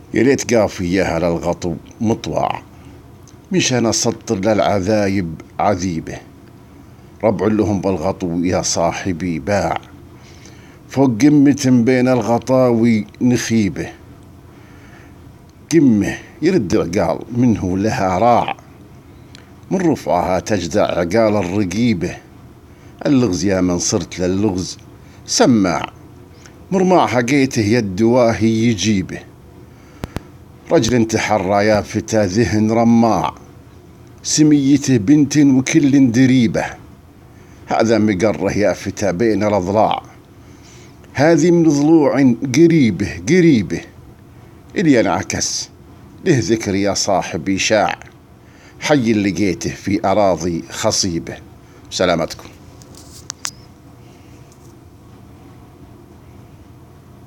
يا ليت قافية على الغطو مطوع، مشان أسطر للعذايب عذيبة. ربع لهم بالغطو يا صاحبي باع، فوق قمة بين الغطاوي نخيبة. قمة يرد عقال منه لها راع، من رفعها تجدع عقال الرقيبة. اللغز يا من صرت للغز سماع، مرماع حقيته يد واهي يجيبه. رجل تحرى يا فتى ذهن رماع، سميته بنت وكل دريبة. هذا مقره يا فتى بين الأضلاع، هذه من ضلوع قريبه قريبه. إلي انعكس له ذكر يا صاحبي شاع، حي لقيته في أراضي خصيبة. سلامتكم.